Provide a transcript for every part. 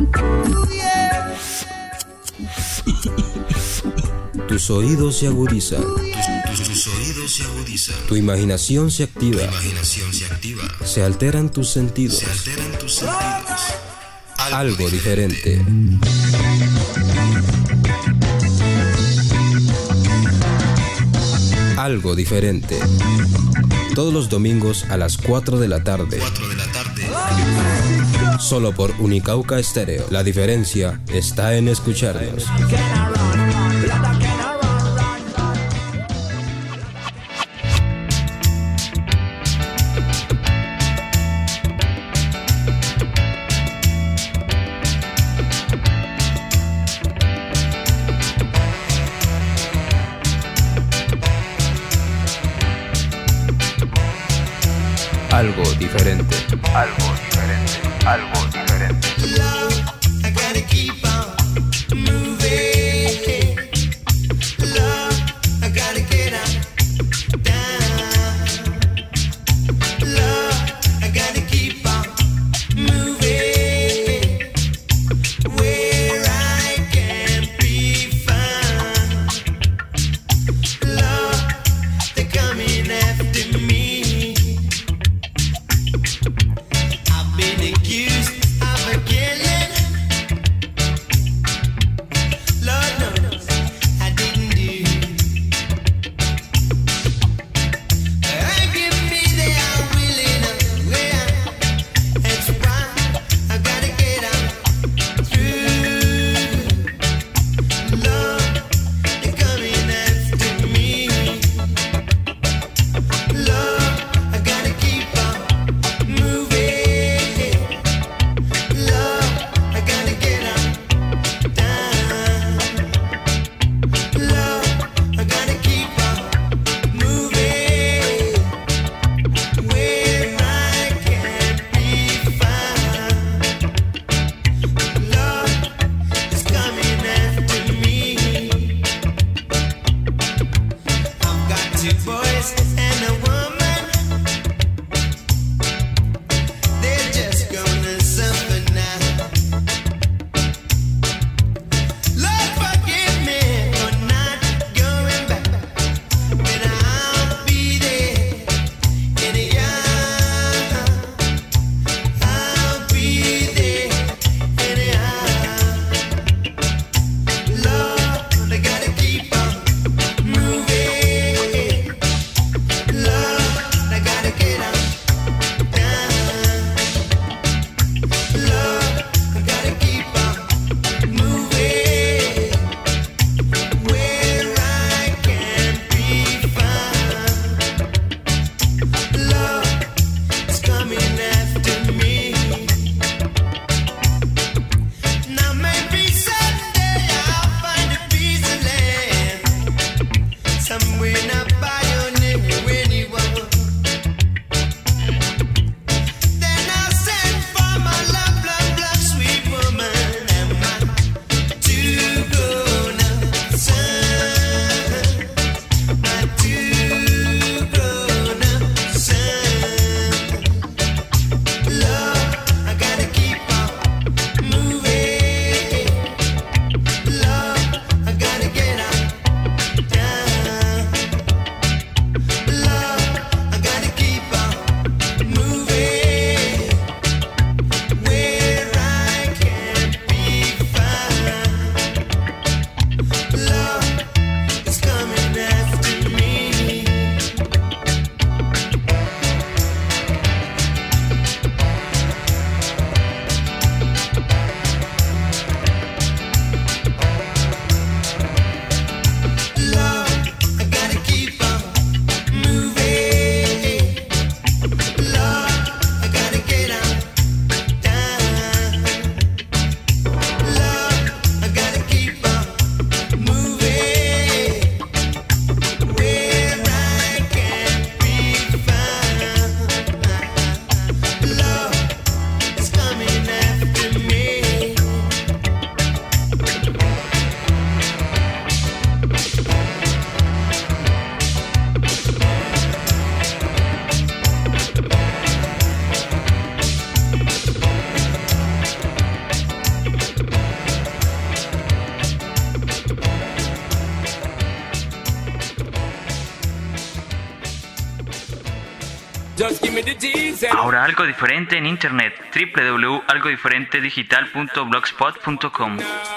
Tus oídos se agudizan. Tus oídos se agudizan. Tu imaginación se activa. Se alteran tus sentidos. Algo diferente. Algo diferente. Todos los domingos a las 4 de la tarde. Solo por Unicauca Estéreo. La diferencia está en escucharnos. Algo diferente. Algo diferente. Algo diferente. I gotta keep on moving. Love, I gotta get on down. Love, I gotta keep on moving. Where I can be found. Love, they're coming after me. I've been accused of a killing. Lord knows I didn't do. Give me their willing way. That's why I gotta get out through. Lord, they're coming after me. Lord, I gotta keep on moving. Love, I gotta get on down. Love, I gotta keep on moving. Where I can be found. Love is coming after me. I've got two boys and a woman. They're just gonna suffer now. Lord, forgive me for not going back. But I'll be there in a year. I'll be there anyhow. Lord, I gotta keep on moving. Lord, I gotta get on down. Lord, I gotta keep on moving. Where I can be found. Love is coming after me. Now maybe someday I'll find a piece of land somewhere not by your name anyone. Then I'll send for my love, Ahora algo diferente en internet. www.algodiferentedigital.blogspot.com.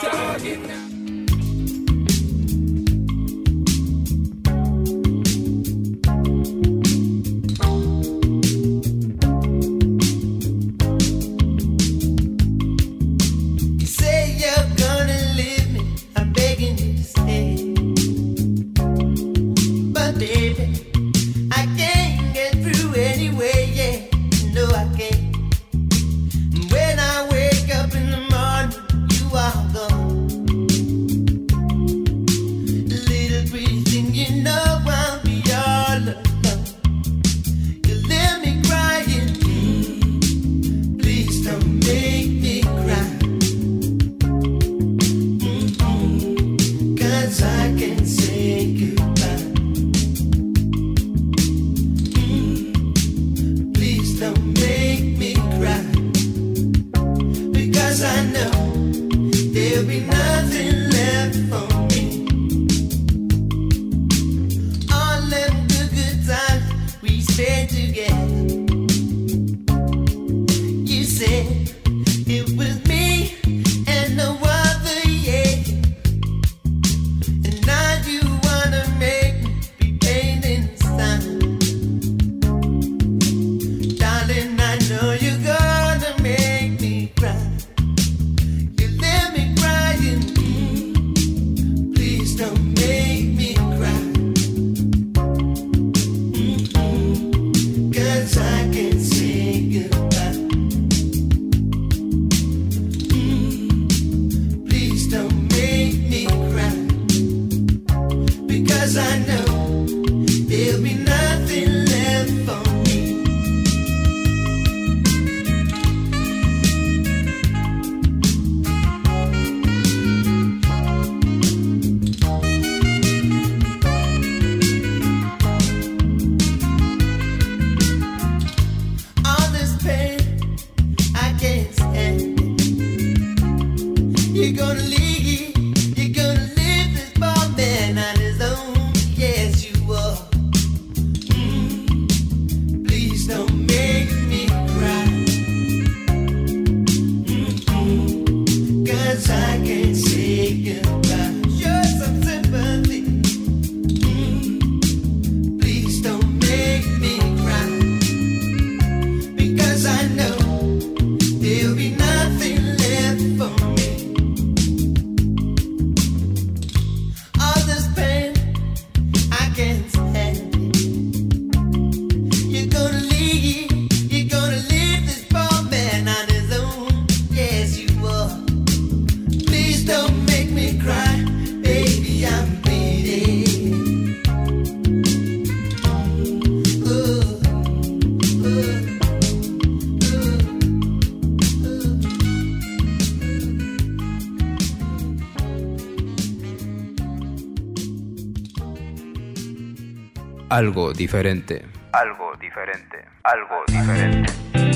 Algo diferente. Algo diferente. Algo diferente.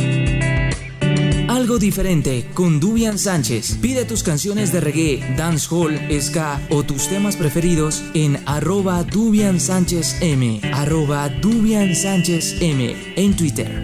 Algo diferente con Dubian Sánchez. Pide tus canciones de reggae, dancehall, ska o tus temas preferidos en @DubianSánchezM, @DubianSánchezM en Twitter.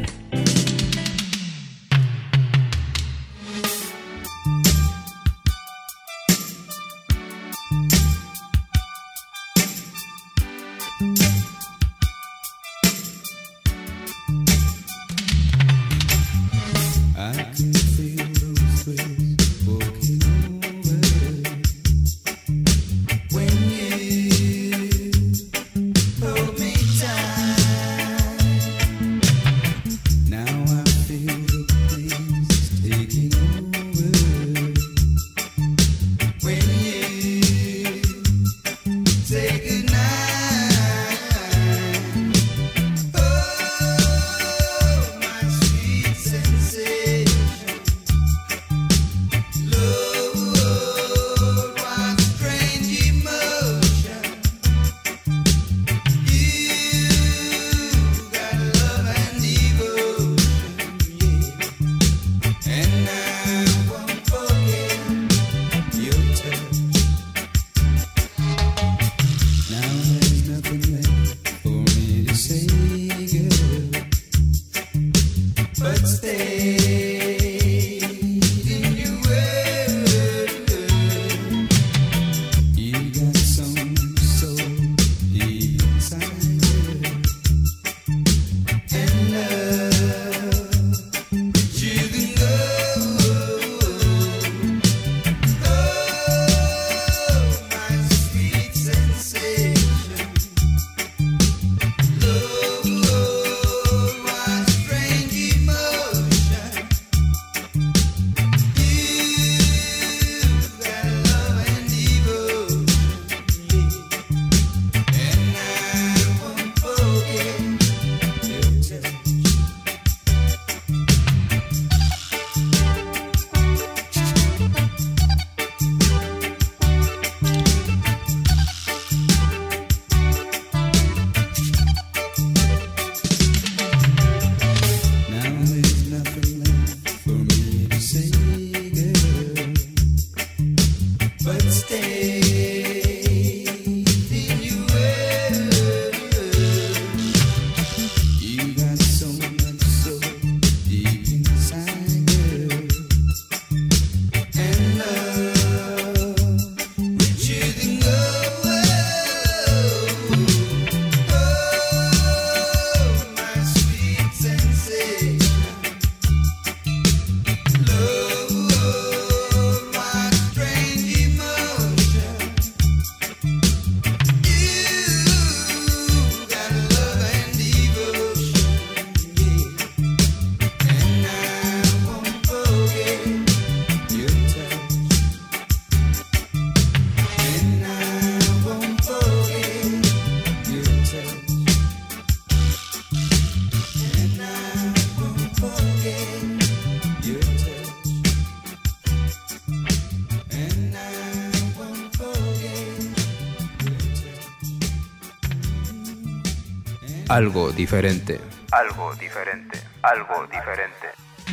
algo diferente. Algo diferente. Algo diferente.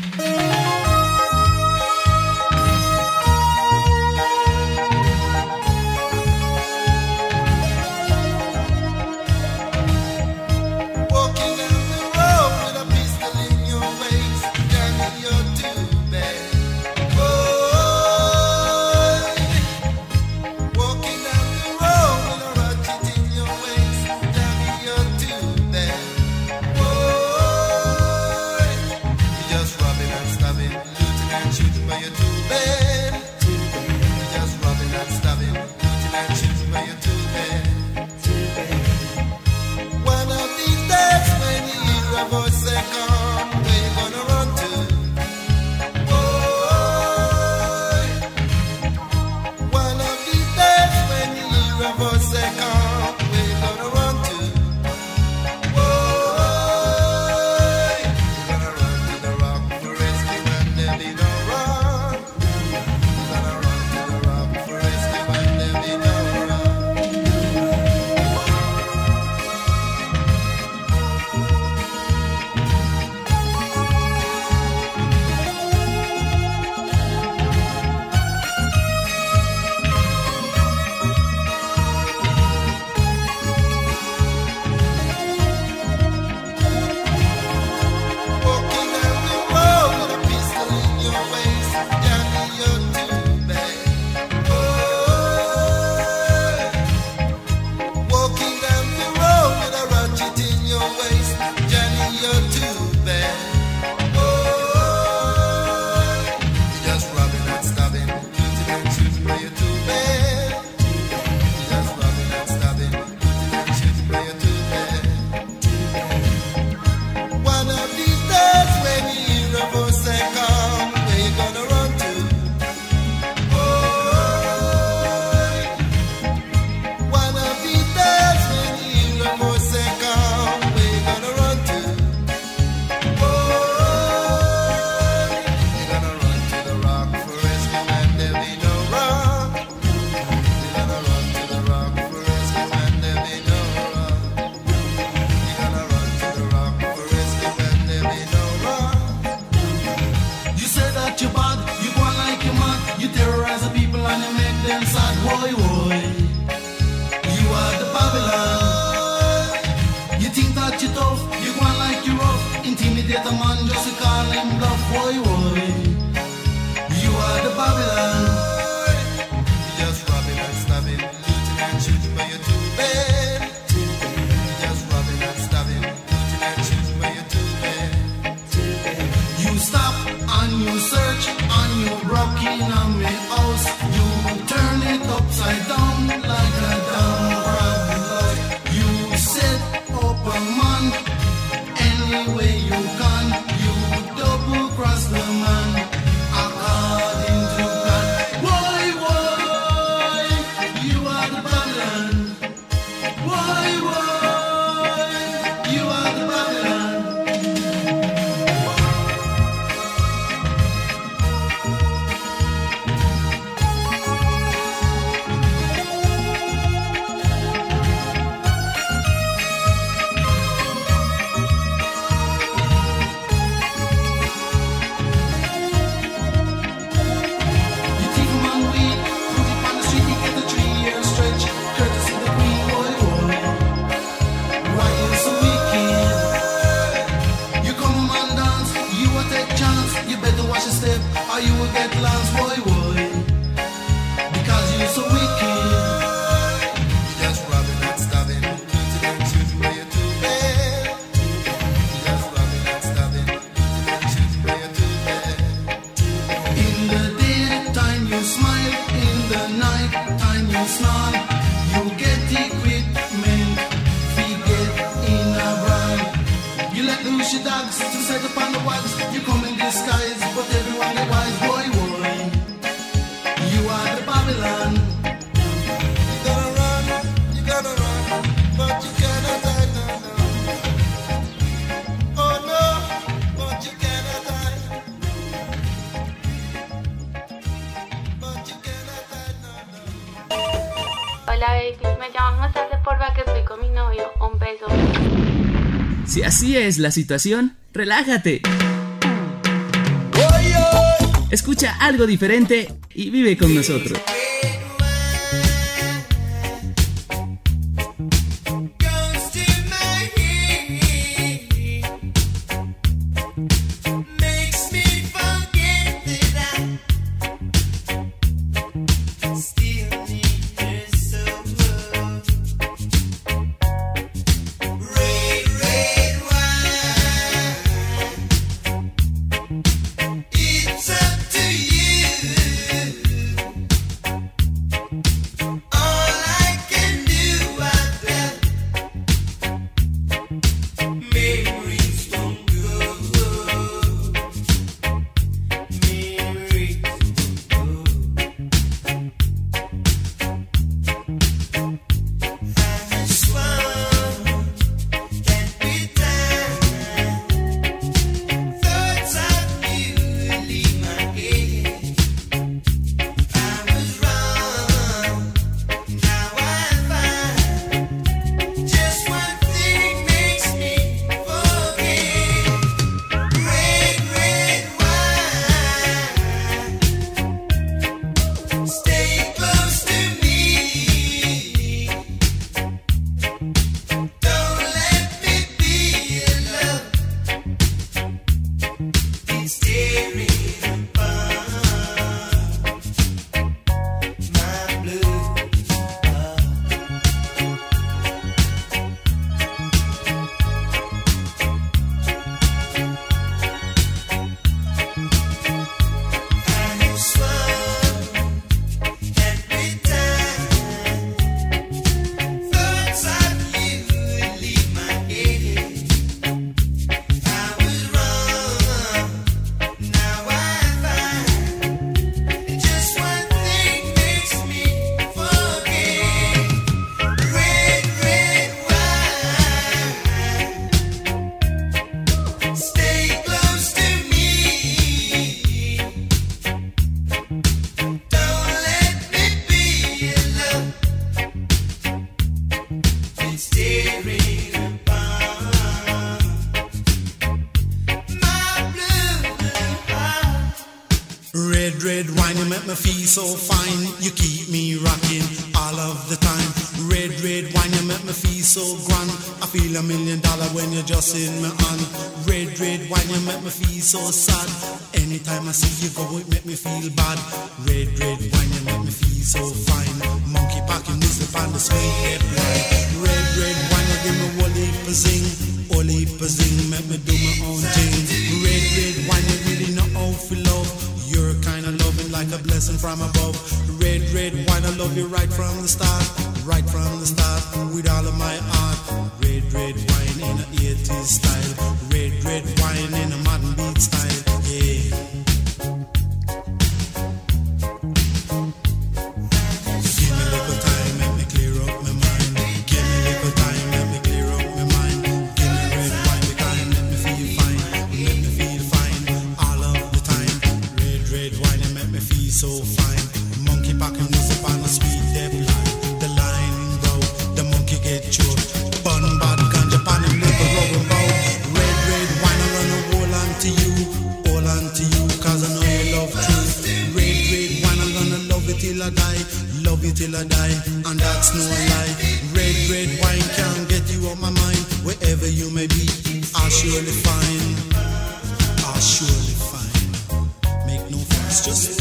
Walking down the road with a pistol in your waist, Johnny, you're too bad. Boy, walking down the road with a ratchet in your waist, Johnny, you're too bad. Boy, you just robbing and stabbing, looting and shooting, but you're too bad. You just robbing and stabbing, looting and shooting, but you're too bad. One of these days when you hear a voice say come, where you gonna run to? Boy, one of these days when you hear a voice say come, where you gonna run to? Boy, you're gonna run to the rock for rescue and there be no run. You're gonna run to the rock for rescue and there be no run. Walking down the road with a pistol in your waist, Johnny, you're too bad. Boy, walking down the road with a ratchet in your waist, Johnny, you're too bad. Boy, you just robbing and stabbing, looting and shooting, but you're too bad. You just robbing and stabbing, looting and shooting, but you're too bad. One of these days when you hear a voice say come, where you gonna run to? Boy, one of these days when you hear a voice say come, where you gonna run to? Boy, you're gonna run to the rock for rescue and there be no rock. You're gonna run to the rock for rescue and there be no rock. You're gonna run to the rock for rescue and there be no rock. You say that you're bad, you go on like you're mad. You terrorize the people and you make them sad. Boy, boy, you are the Babylon. You think that you're tough, you go on like you're rough. Intimidate a man just to call him bluff. Boy, boy, you are the Babylon. You just robbing and stabbing, looting and shooting, but you're too bad. You just robbing and stabbing, looting and shooting, but you're too bad. You stop and you search and you broke in on my house. You turn it upside down like a damn crab. You set up a man any way you can. You double cross the man according to plan. Why, you are the Babylon. Why, you are the Babylon. You take a man weed, put it on the street, you get a 3-year stretch. Courtesy the queen, boy. Why you so wicked? You come a man dance, you will take chance. You better watch your step, or you will get lost, boy. Because you so wicked. You just robbing and stabbing, looting and shooting, but you're too bad. You just robbing and stabbing, looting and shooting, but you're too bad. In the daytime you smile, in the night time you snarl. You get equipment, get in a brand. You let loose your dogs to set upon the wags. You come in disguise, but everyone is wise, boy. Si así es la situación, relájate. Escucha algo diferente y vive con nosotros. Red wine, you make me feel so fine. You keep me rocking all of the time. Red wine, you make me feel so grand. I feel $1 million when you're just in my hand. Red wine, you make me feel so sad. Anytime I see you go, it make me feel bad. Red wine, you make me feel so fine. Monkey packing music on the sweet red line. Red wine, you give me whole heap of zing, make me do my own thing. Red wine, you really know how to love. You're kind of loving like a blessing from above. Red wine, I love you right from the start, with all of my heart. Red wine in a 80s style, red wine in a modern beat style, yeah. Give me a little time, make me clear up my mind. Give me a little time, make me clear up my mind. Give me red wine, because it make me feel fine, all of the time. Red wine, it make me feel so fine. Monkey packing music on a sweet depth line. The line broke, the monkey get choked. Bun bad ganja pan him liver rubber bow. Red wine, I run a hold on to you, cause I know you love truth. Red wine, I'm gonna love you till I die, and that's no lie. Red wine can't get you off my mind. Wherever you may be, I'll surely find. Make no fuss, just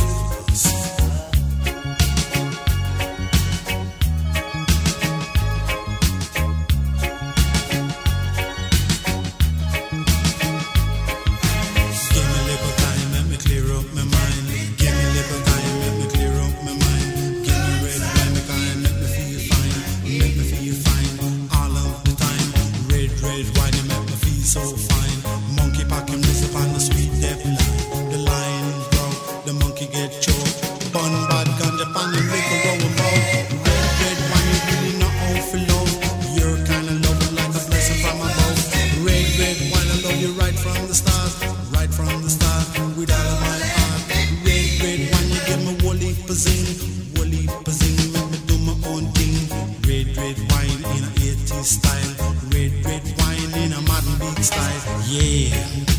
so fine. Monkey packing music on the sweet depth line. The line broke, the monkey get choked. Bun bad ganja pan and make a roll about. Red wine, you really know how to love. You're kind of loving like a blessing from above. Red wine, I love you right from the start, with all of my heart. Red wine, you give me whole heap of zing, make me do my own thing. Red wine in a 80s style. Red wine in a modern style, yeah.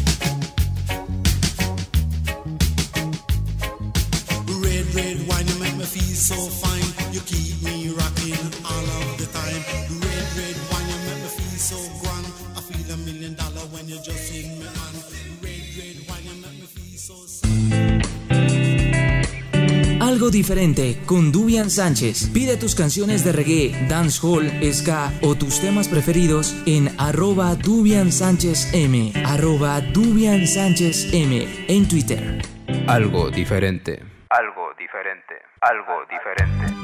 Red wine, you make me feel so fine. You keep me rocking all of the time. Red wine, you make me feel so grand. I feel $1 million when you just sing me on. Red wine, you make me feel so sad. Algo diferente con Dubian Sánchez. Pide tus canciones de reggae, dancehall, ska o tus temas preferidos en @DubianSánchezM, @DubianSánchezM en Twitter. Algo diferente. Algo diferente. Algo diferente.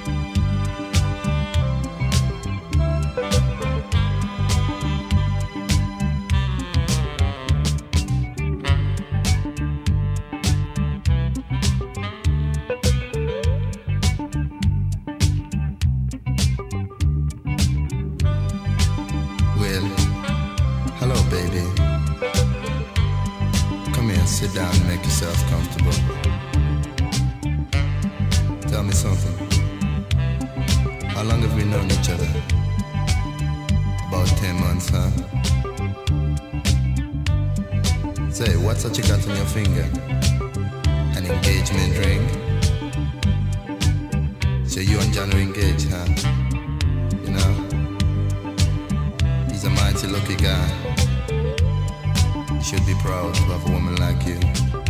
Well, hello, baby. Come here, sit down and make yourself comfortable. Tell me something. How long have we known each other? About 10 months, huh? Say, what's that you got on your finger? An engagement ring? So you and John are engaged, huh? You know? He's a mighty lucky guy. You should be proud to have a woman like you.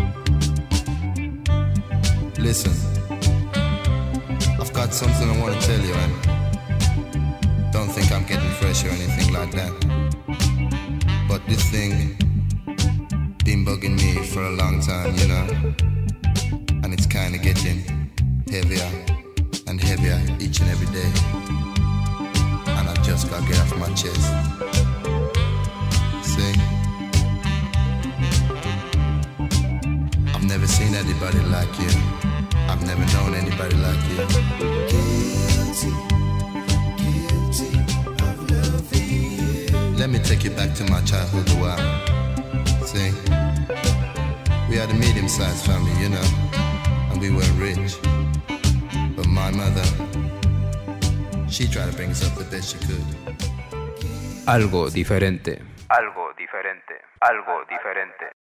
Listen, I've got something I want to tell you, and don't think I'm getting fresh or anything like that. But this thing been bugging me for a long time, you know, and it's kind of getting heavier and heavier each and every day, and I just gotta get off my chest. See, I've never seen anybody like you. I've never known anybody like you. Guilty of loving you. Let me take you back to my childhood a while. See, we had a medium-sized family, you know, and we weren't rich. But my mother, she tried to bring us up the best she could. Algo diferente. Algo diferente. Algo diferente.